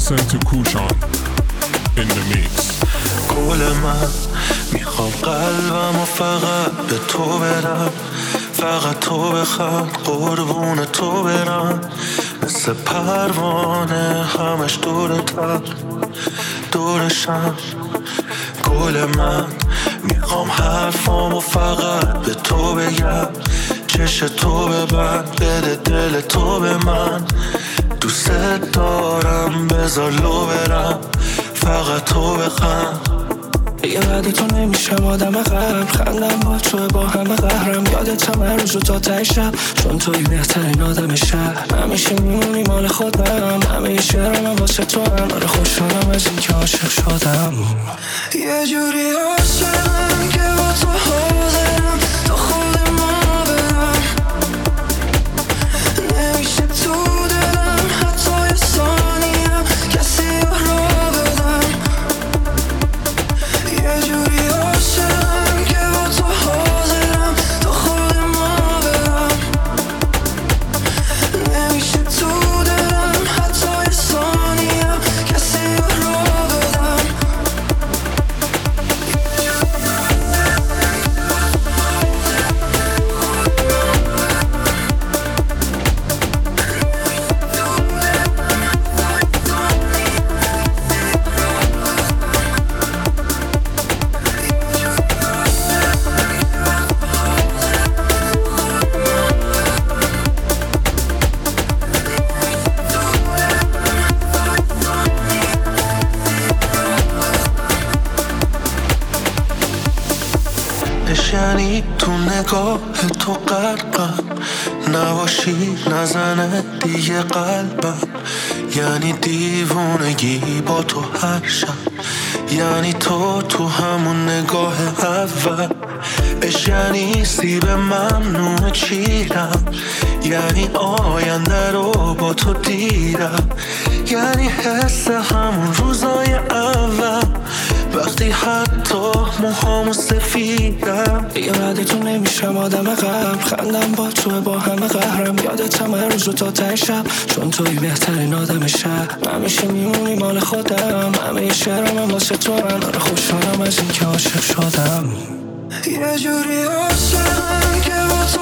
listen to Kushan in the mix. گل من میخوام قلبمو فقط به تو بدم، فقط تو بخواد قربون تو برم، مثل پروانه همش دورتم دورشم. گل من میخوام حرفامو فقط به تو بگم، چش تو ببند بده دل تو به من، دوست دارم بذار لو برم، فقط تو بخند. یه بعد تو نمیشم آدم قبل، خندم با تو با همه قهرم، یادتم هر روز و تا ته شب، چون توی بهترین آدم شهر، همیشه میمونی مال خودم، همه شعرم واسه تو هم، آره خوشحالم از این که عاشق شدم. یه جوری عاشقم که با تو حاضرم تا خود ما برم، نمیشه تو دلم حتی یه ثانیم کسی رو بدم. یه جوری عاشقم که با تو حاضرم تا خود ما برم، نمیشه تو دلم حتی یه ثانیم کسی رو بدم. یعنی تو نگاه تو غرقم، نباشی نزنه دیگه قلبم، یعنی دیوونگی با تو هر شب، یعنی تو همون نگاه اول، یعنی سیب ممنوع چیرم، یعنی آینده رو با تو دیدم، یعنی حس همون روزای اول، وقتی حتی موهامو سفیدم. یه بعد تو نمیشم آدم قبل، خندم با تو با همه قهرم، یادتم هر روز و تا ته شب، چون توی بهترین آدم شهر، همیشه میمونی مال خودم، همه شعرم واسه تو هم، آره خوشحالم از این که عاشق شدم. یه جوری عاشقم که با